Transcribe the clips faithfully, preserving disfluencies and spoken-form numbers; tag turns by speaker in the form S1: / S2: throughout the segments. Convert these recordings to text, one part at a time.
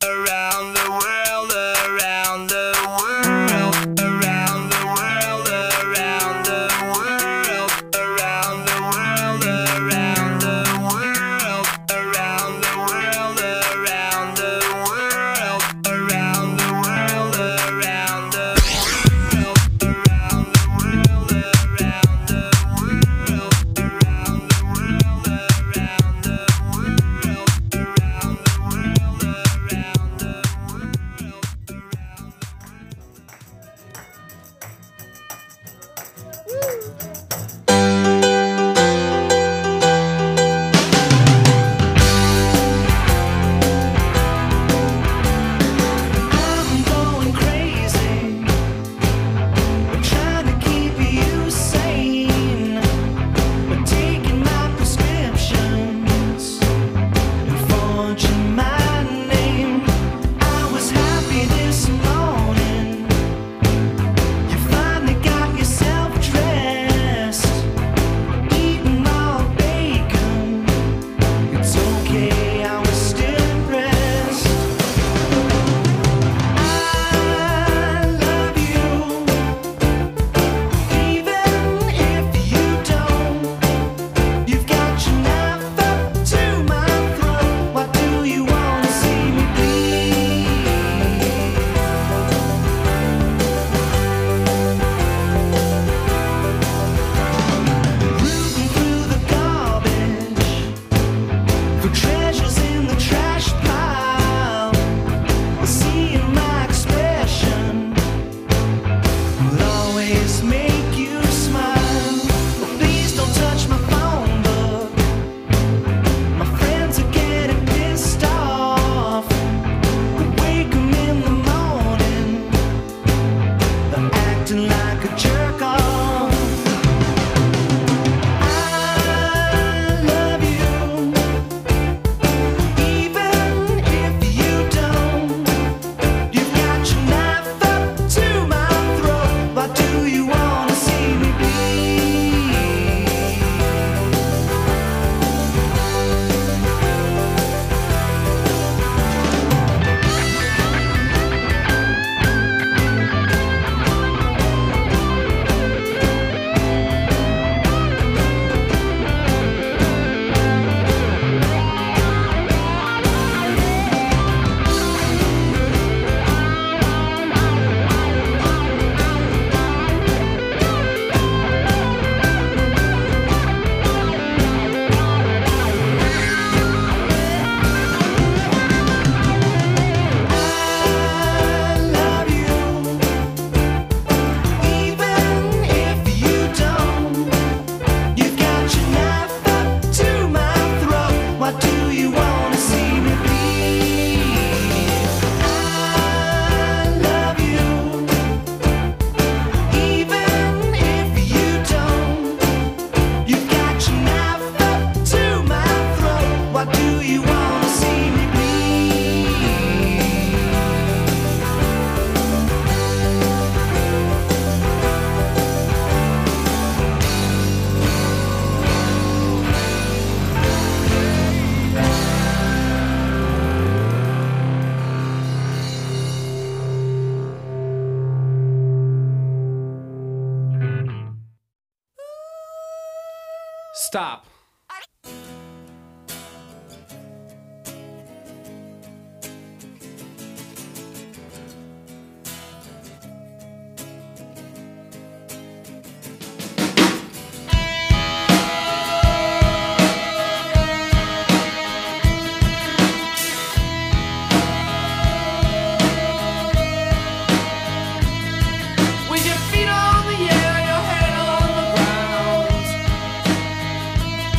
S1: around the world, around the world, around the world, around the world, around the world, around the world, around the world, around the world, around the world, around the world, around the world, around the world, around the world, around the
S2: Stop.
S1: With your feet on the air, your head on the ground.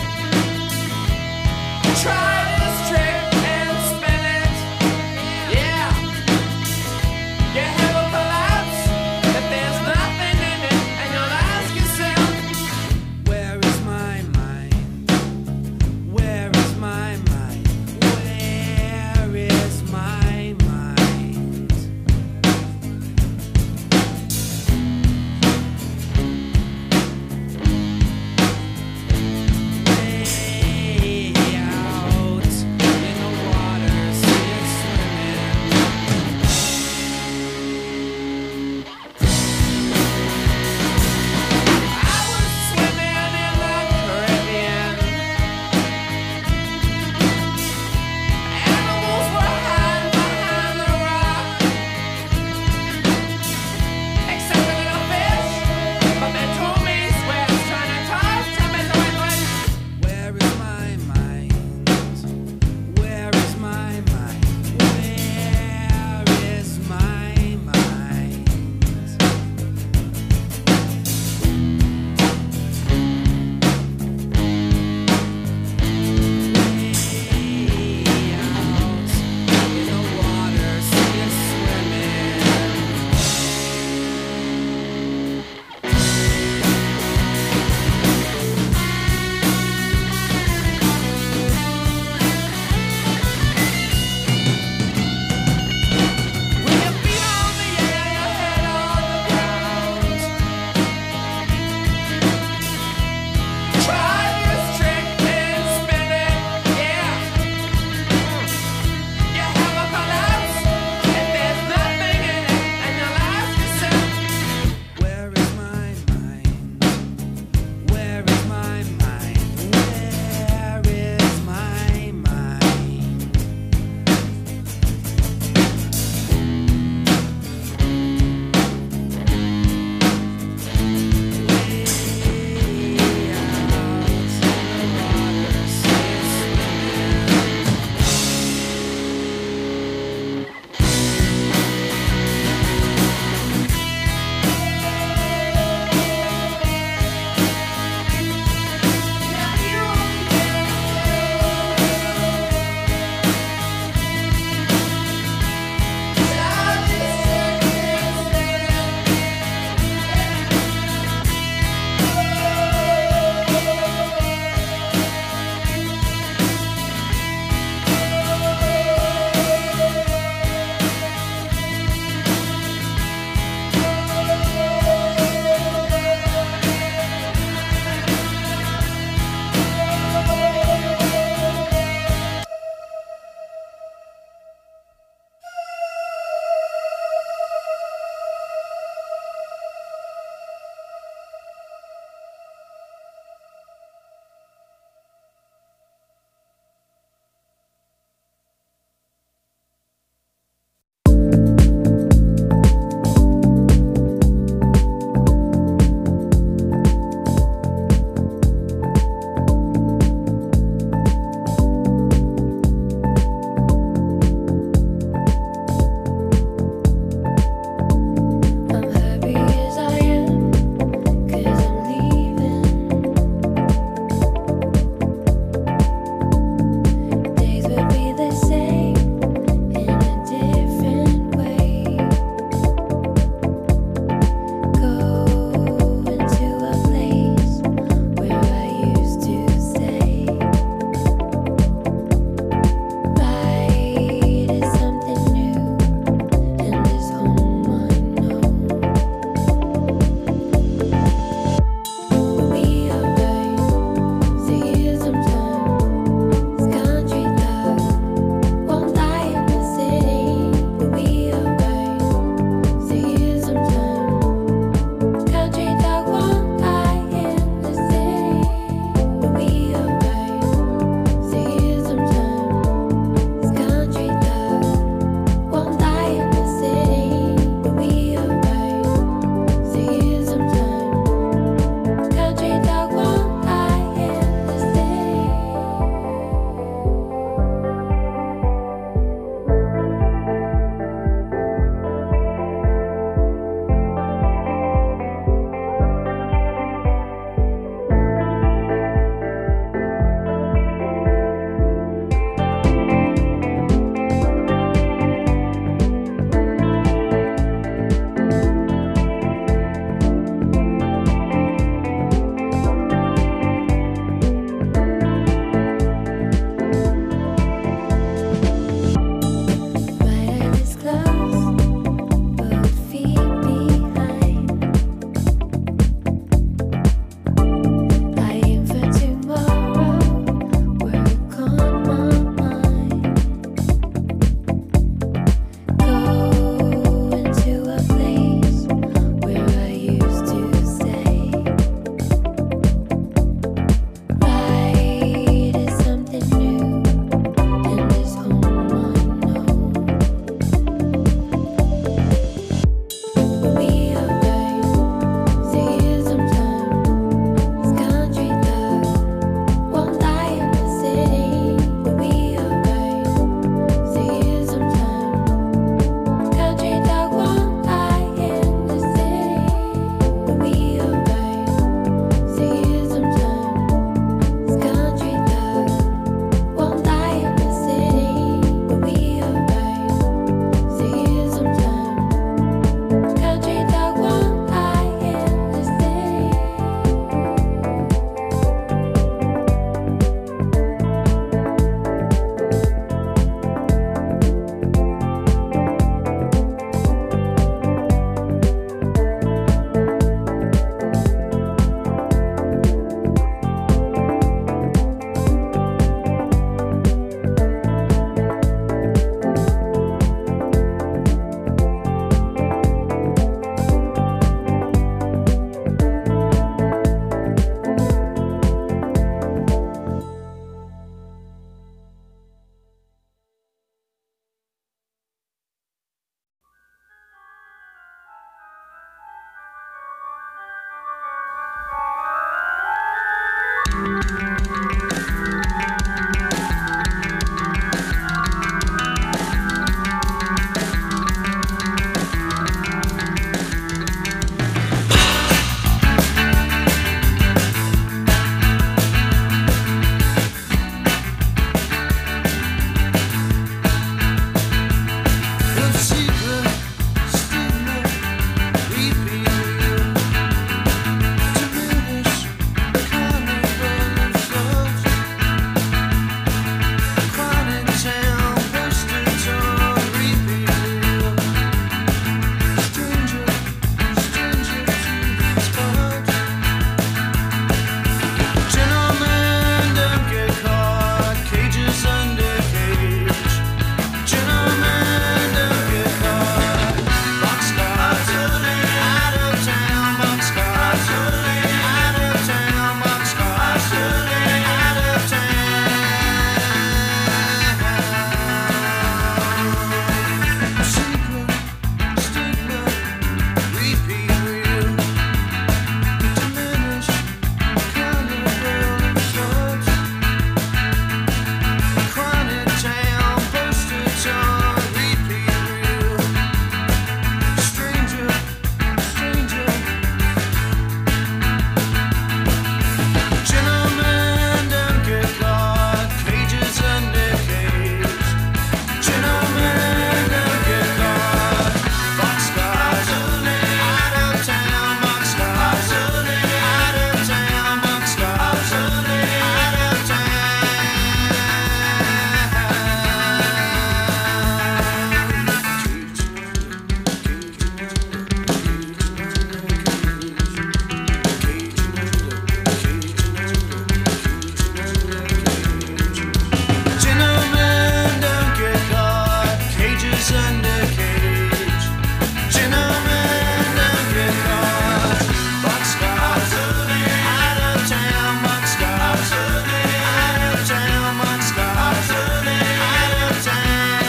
S3: under cage. Gentlemen, don't get caught. Boxcars, out of town, boxcars, out of town, boxcars, out of town.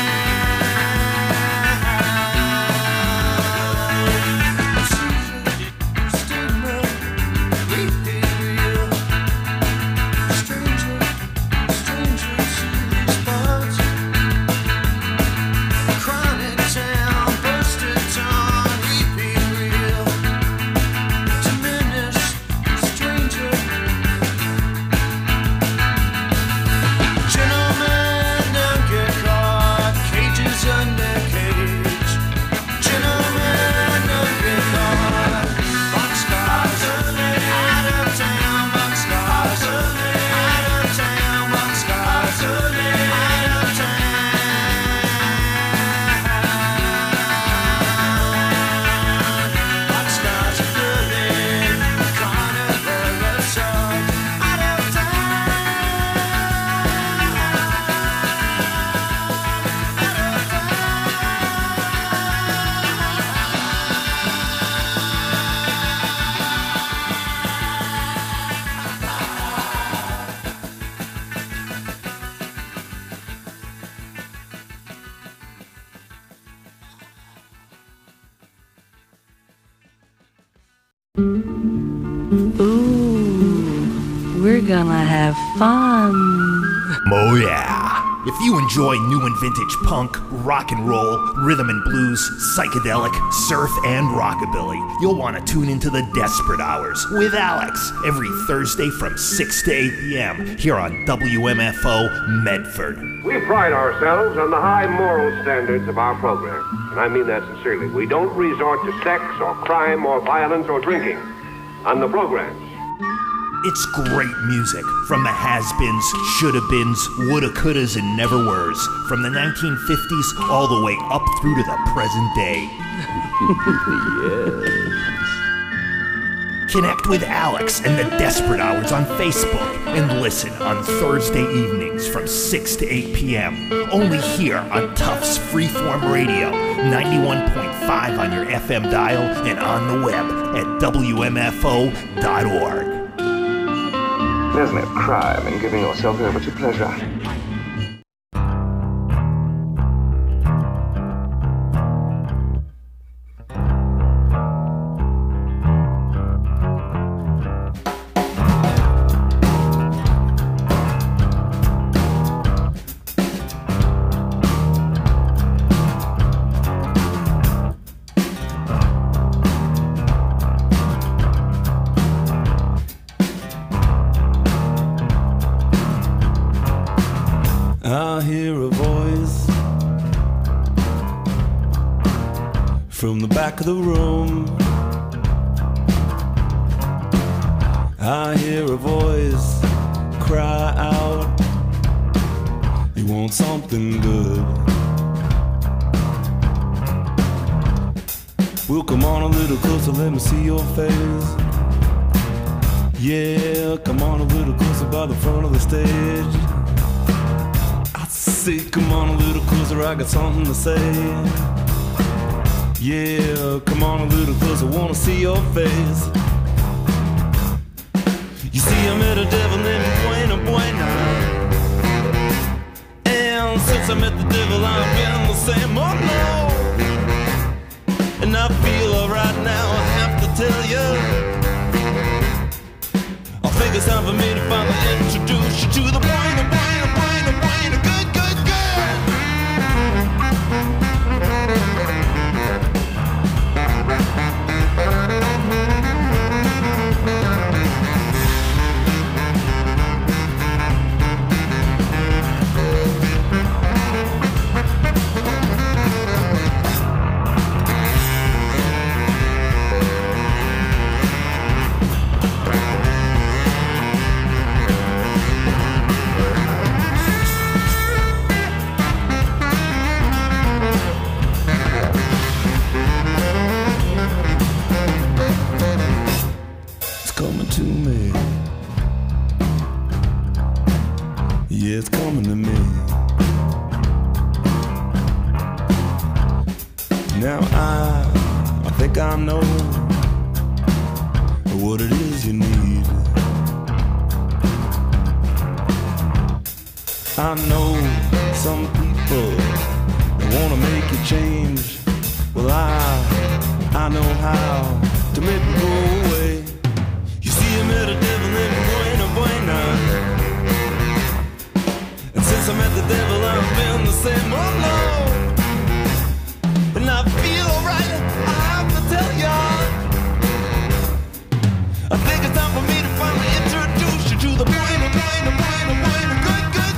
S3: Steamer, repeat real. Stranger, stranger to these parts. Chronic town, busted tongue, repeat real. Diminished, stranger. Gentlemen, don't get caught. Cages under cage. Gentlemen, don't get caught. Boxcars, out of town, boxcars, out of town, boxcars, out of town. Boxcars are filling, carnival assault, out of
S4: Ooh, we're gonna have fun.
S5: Oh yeah! If you enjoy new and vintage punk, rock and roll, rhythm and blues, psychedelic, surf, and rockabilly, you'll want to tune into the Desperate Hours with Alex every Thursday from six to eight p.m. here on W M F O Medford.
S6: We pride ourselves on the high moral standards of our program, and I mean that sincerely. We don't resort to sex or crime or violence or drinking on the programs.
S5: It's great music from the has-beens, shoulda-beens, woulda-couldas, and never-weres, from the nineteen fifties all the way up through to the present day. Connect with Alex and the Desperate Hours on Facebook and listen on Thursday evenings from six to eight p.m. only here on Tufts Freeform Radio, ninety-one point five on your F M dial and on the web at W M F O dot org.
S7: There's no crime in giving yourself over to pleasure.
S8: I hear a voice from the back of the room. I hear a voice cry out, you want something good. Well, come on a little closer, let me see your face. Yeah, come on a little closer by the front of the stage. Say, come on a little closer, I got something to say. Yeah, come on a little closer, wanna see your face. You see, I met a devil named Buena Buena, and since I met the devil, I've been the same. Oh no, and I feel alright now, I have to tell you, I think it's time for me to finally introduce you to the Buena Buena Buena Buena good. Now I, I think I know what it is you need. I know some people wanna make you change. Well, I, I know how to make it go away. You see, I met a devil in Buena Buena, and since I met the devil, I've been the same. Oh no. And I feel alright, I have to tell ya. I think it's time for me to finally introduce you to the Buena, Buena, Buena, Buena, good, good,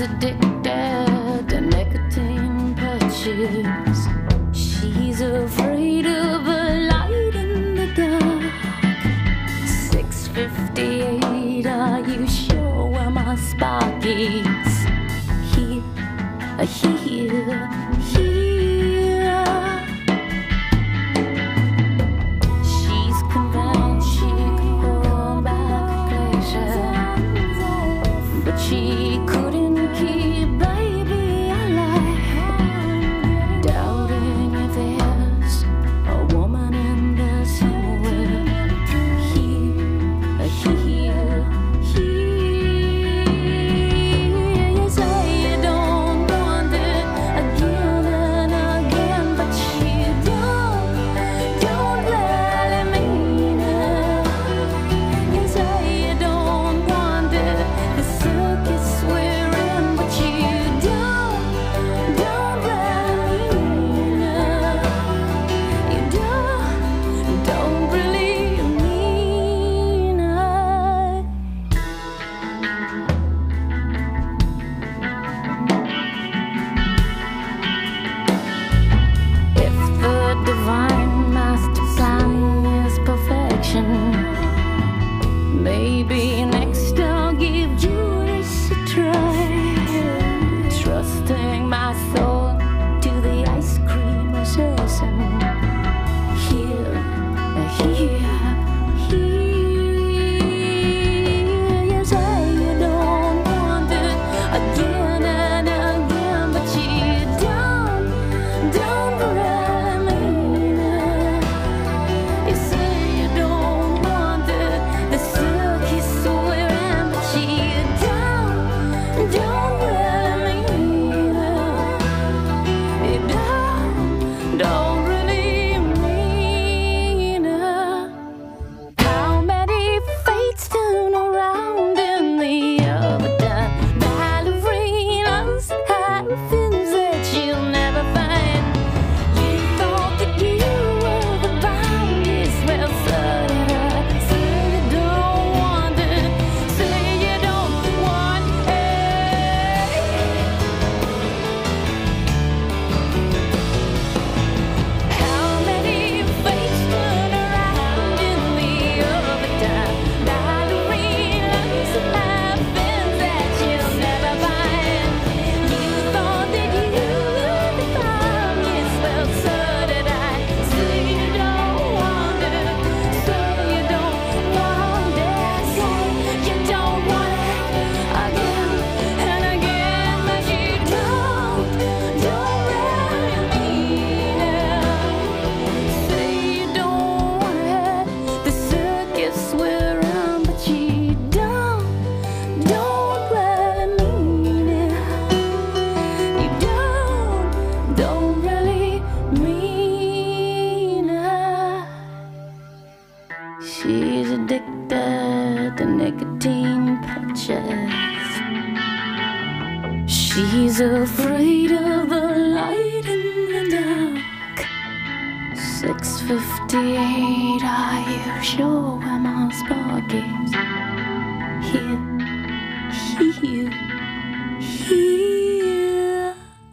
S9: addicted to nicotine patches. She's afraid of a light in the dark. six fifty-eight, are you sure where my spark is? Here, here, here. She's convinced she could hold back pleasure, but she couldn't keep baby alive. Doubting if there's a woman in this world. Here, here, here. You say you don't want it again and again, but you don't, don't really mean it. You say you don't want it, the circus we're in, but you don't, don't really mean it. You don't, don't really mean it. If the divine master plan is perfection, maybe next I'll give Judas a try. Trusting my soul to the ice cream assassin. Here, here, here. You say you don't want it again and again, but you don't, don't really mean it. You say you don't want it, the circus we're in, but you don't, don't really mean it. You don't, don't really mean it. How many fates turn around in the overdone? Ballerinas have fins that you'll never find. You thought that you were the boundless, well, so did I. Say you don't want it, say you don't want it. How many fates turn around in the overdone? Ballerinas have fins that you'll never find. You thought that you were the boundless, well, so did I. Say you don't want it, say you don't want it, say you don't want it again and again, but you don't, don't really mean it. Say you don't want it, the circus we're in, but you don't, don't really mean it. You don't, don't really mean it. She's addicted to nicotine patches. She's afraid of the light in the dark. six fifty-eight, are you sure where my spark is? Here, here, here.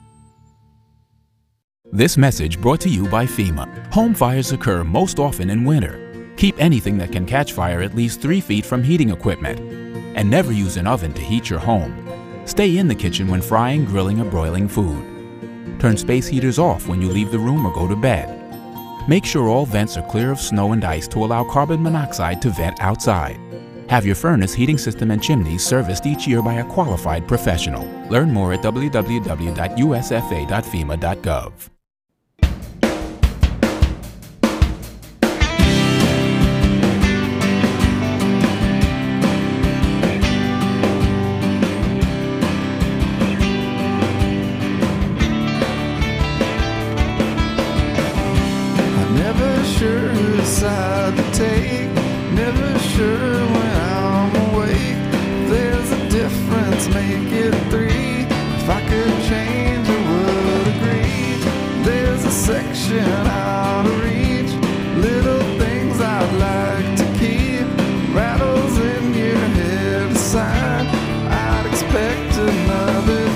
S10: This message brought to you by FEMA. Home fires occur most often in winter. Keep anything that can catch fire at least three feet from heating equipment. And never use an oven to heat your home. Stay in the kitchen when frying, grilling, or broiling food. Turn space heaters off when you leave the room or go to bed. Make sure all vents are clear of snow and ice to allow carbon monoxide to vent outside. Have your furnace, heating system, and chimneys serviced each year by a qualified professional. Learn more at w w w dot u s f a dot fema dot gov.
S8: Never sure whose side to take. Never sure when I'm awake. There's a difference, make it three. If I could change, I would agree. There's a section out of reach. Little things I'd like to keep. Rattles in your head aside. I'd expect another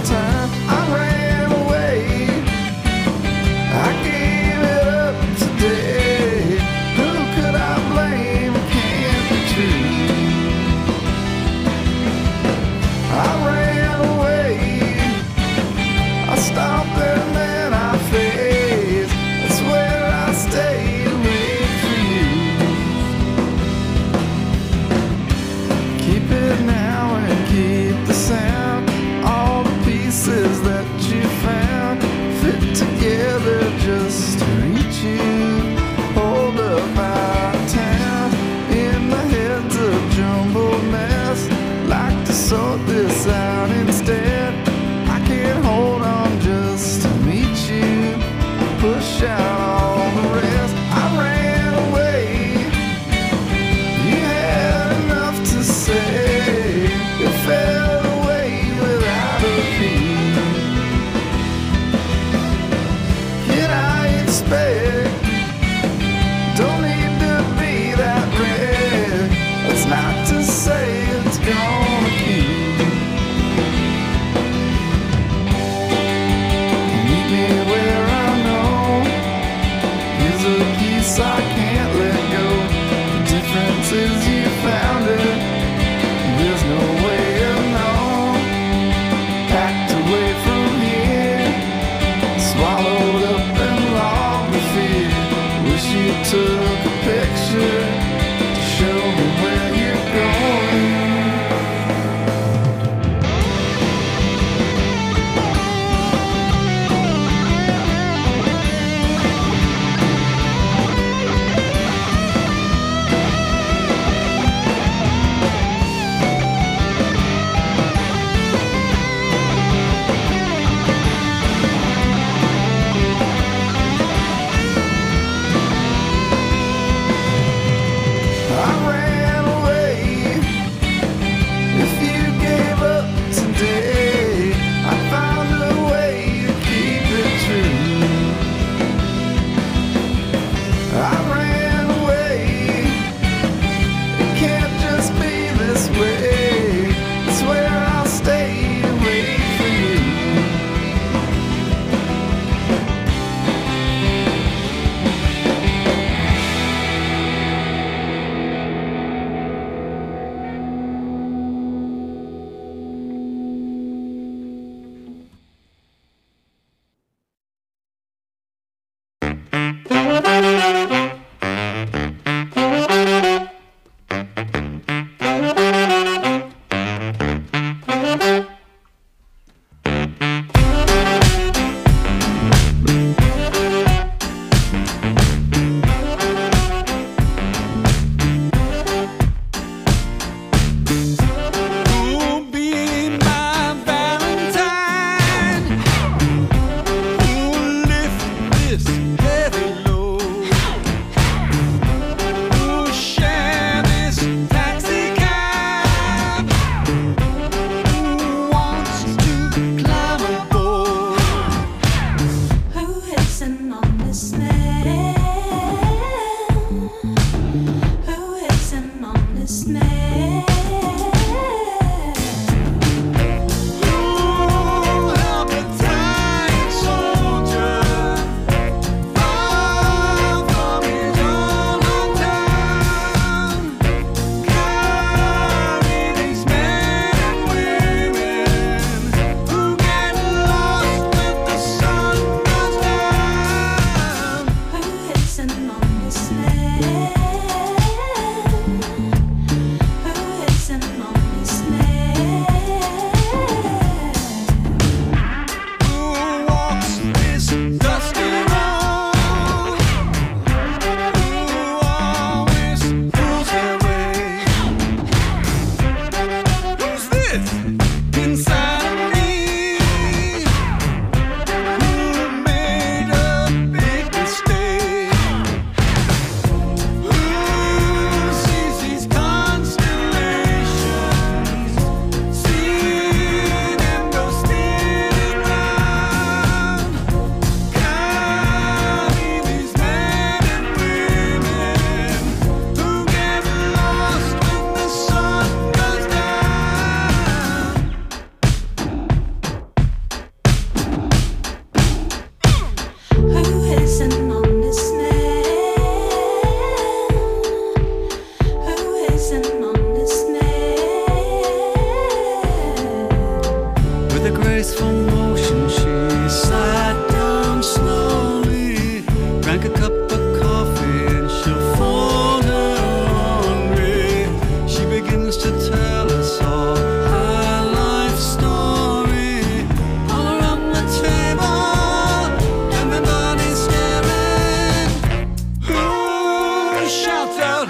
S3: graceful motion, she sat down slowly, drank a cup of coffee, and she'll phone her laundry. She begins to tell us all her life story. All around the table, everybody's staring. Who shouts out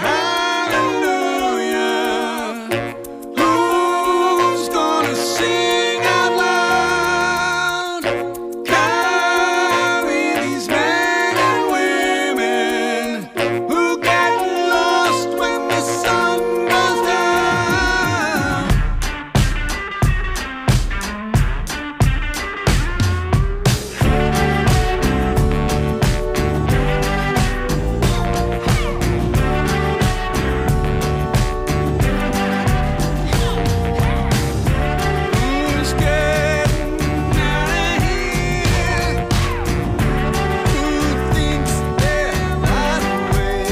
S3: hallelujah? Who's gonna sing out loud? Carry these men and women who get lost when the sun goes down. Who's getting out of here? Who thinks they're right away?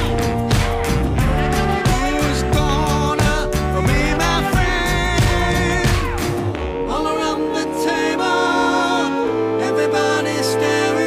S3: Who's gonna be my friend? All around the table, everybody's staring.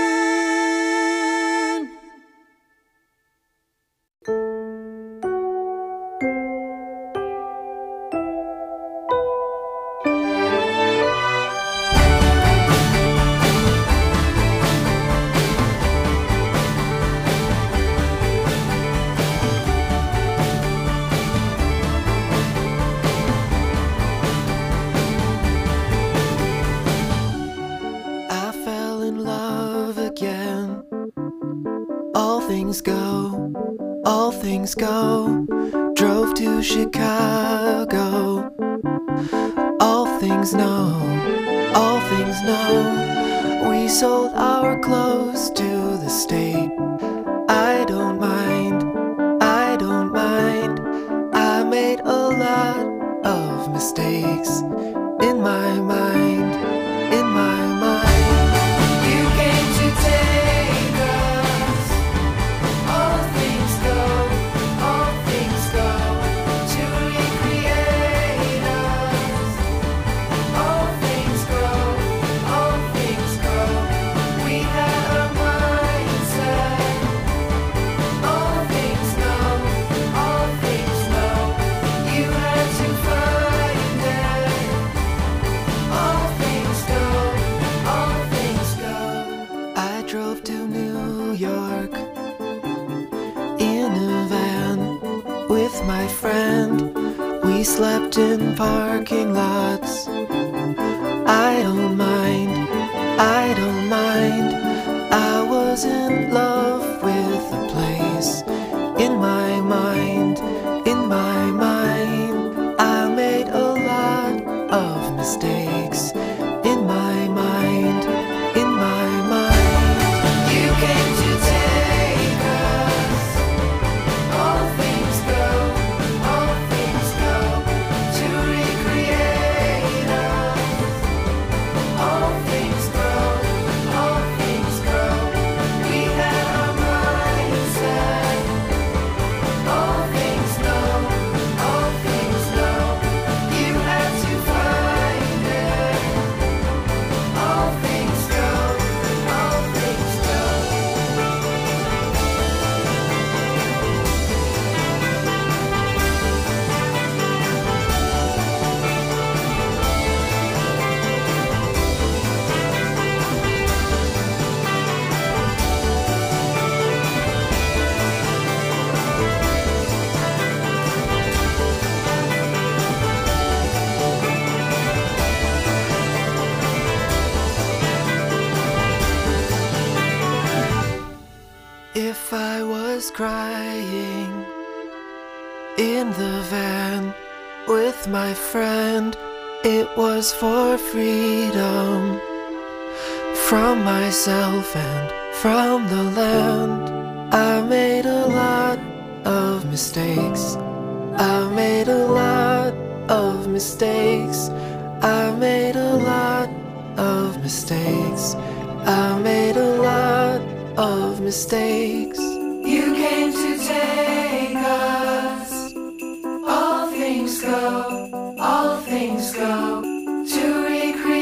S3: I fell in love again. All things go, all things go. Drove to Chicago. All things know, all things know. We sold our clothes to the state. I don't mind, I don't mind. I made a lot of mistakes in my mind, in my mind. You came to take us. All things go, all things go. To recreate us. All things go, all things go. We had a mindset. All things know, all things know. You had to find it. All things go, all things go. I drove to New York in a van with my friend. We slept in parking lots. I don't mind, I don't mind. I was in love with the place. In my mind, in my mind. I made a lot of mistakes. In my mind, in my mind. You came to take us. All things go, all things go. To recreate us. All things grow, all things grow. We had our mindset. All things know, all things know. You had to find it. All things go, all things go. If I was crying in the van with my friend, it was for freedom from myself and from the land. I made a lot of mistakes. I made a lot of mistakes. I made a lot of mistakes. I made a lot of mistakes. You came to take us. All things go, all things go. To recreate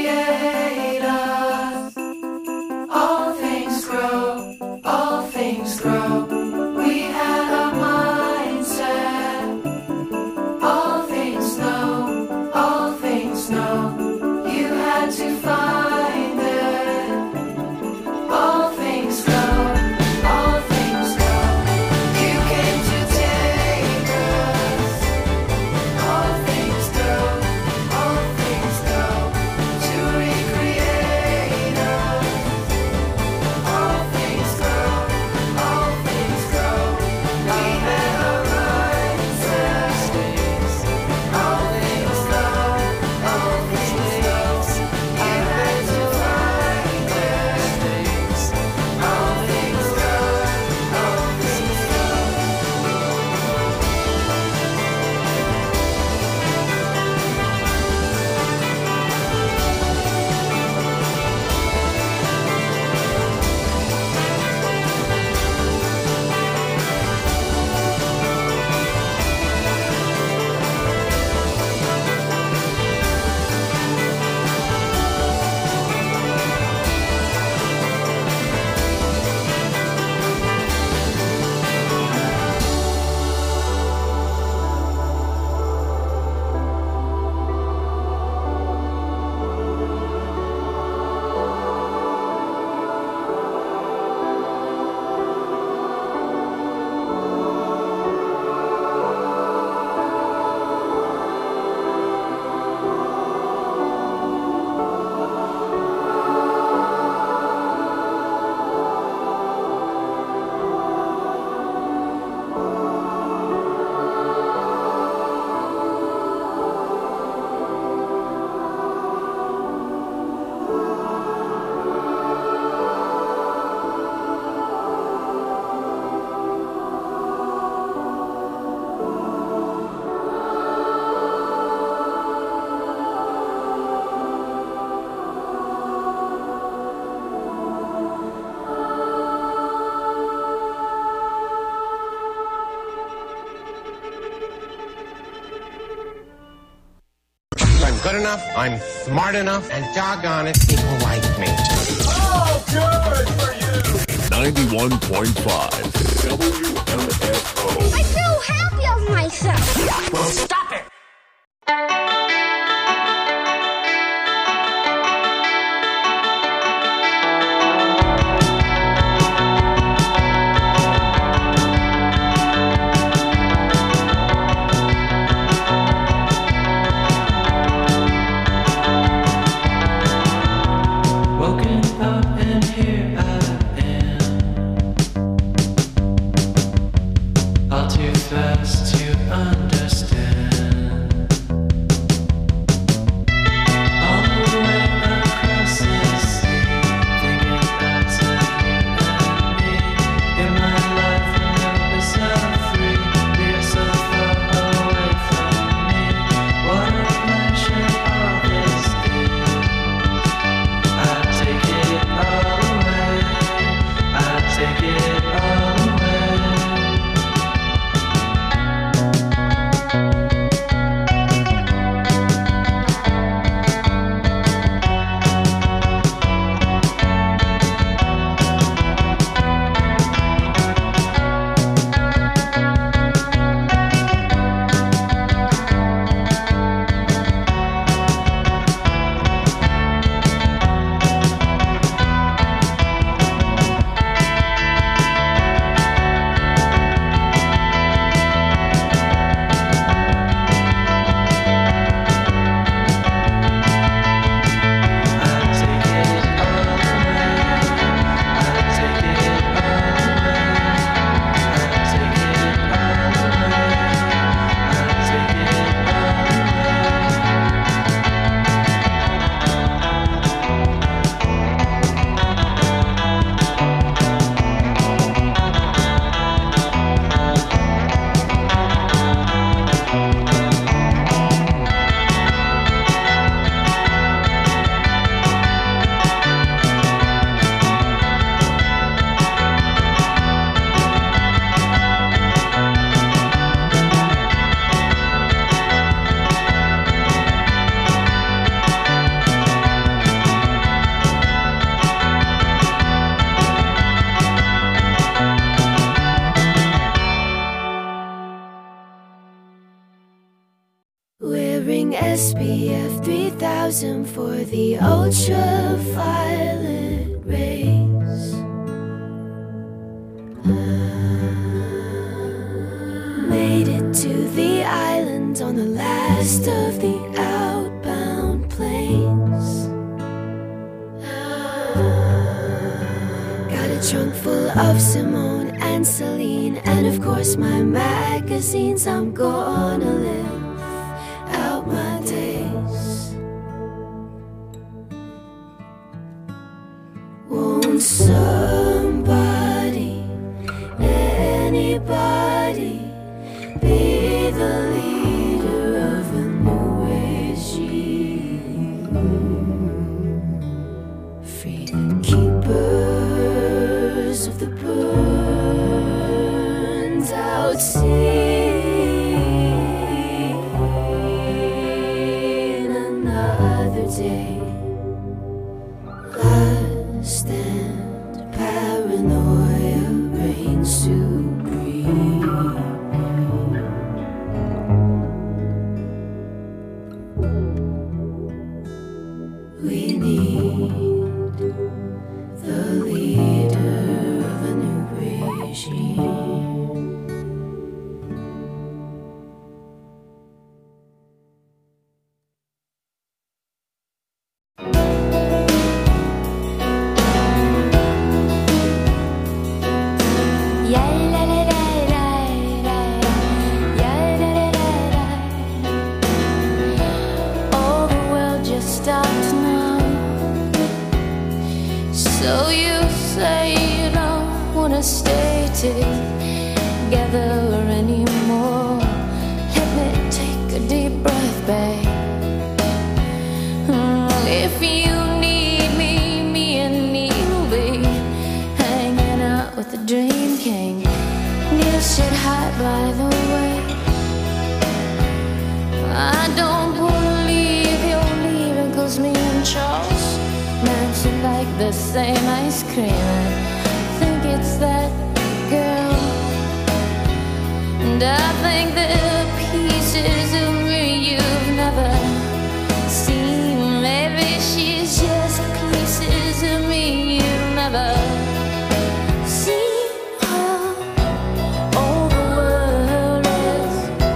S11: enough, I'm smart enough, and doggone it, people like me.
S3: Oh, good for you!
S12: ninety-one point five W M F O.
S9: I feel happy of myself.
S3: Well, stop it!
S9: Wearing S P F three thousand for the ultraviolet rays. Made it to the island on the last of the outbound planes. Got a trunk full of Simone and Celine, and of course my magazines. I'm gonna live out my days. Won't somebody, anybody, be the leader of a new regime? Free the keepers of the burned out sea. Lust and paranoia reign supreme. We need the leader of a new regime.
S13: So you say you don't wanna stay together anymore. Let me take a deep breath, babe. If you need me, me and Neil will be hanging out with the Dream King. Neil said hi, by the way. I don't wanna leave your Saint Charles, Manson like the same ice cream. I think it's that girl, and I think the pieces of me you've never seen. Maybe she's just pieces of me you've never seen. All the world is,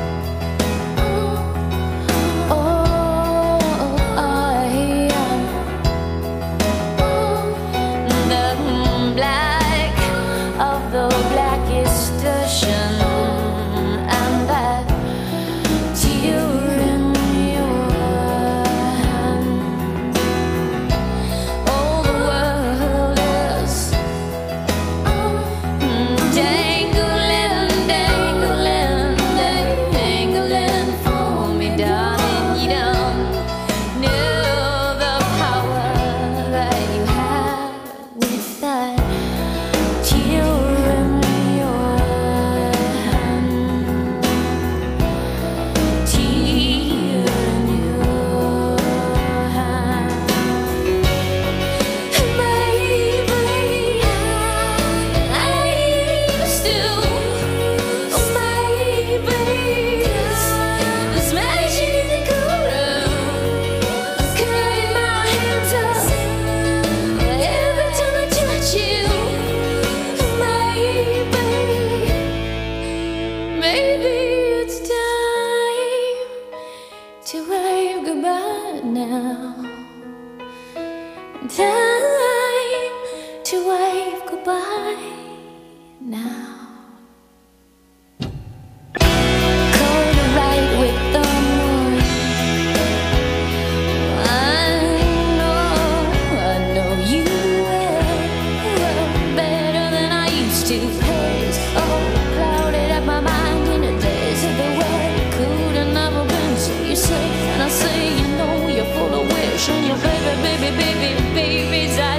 S13: oh, I am the black of the blackest ocean, and that tear in your hand. All the world is dangling, dangling, dangling for me, darling. You don't know the power that you have with that tear in your hand. Tear in your hand. Maybe I used to. Maybe this magic in the corner, cutting my hands up every time I touch you. Maybe, maybe it's time to wave goodbye now. Time to wave goodbye now. Cold to ride with the moon. I know, I know you well, well, better than I used to. Haze, oh, clouded up my mind in the days of the weather. Could have never been, so you say, and I say, you know, you're full of wish, and your baby, baby, baby, baby's I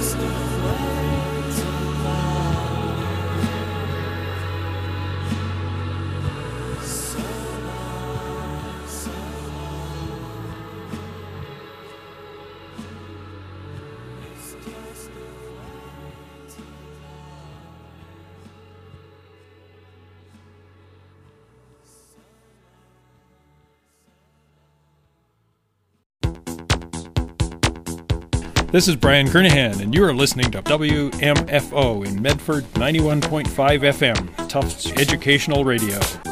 S14: This is Brian Kernahan, and you are listening to W M F O in Medford, ninety-one point five F M, Tufts Educational Radio.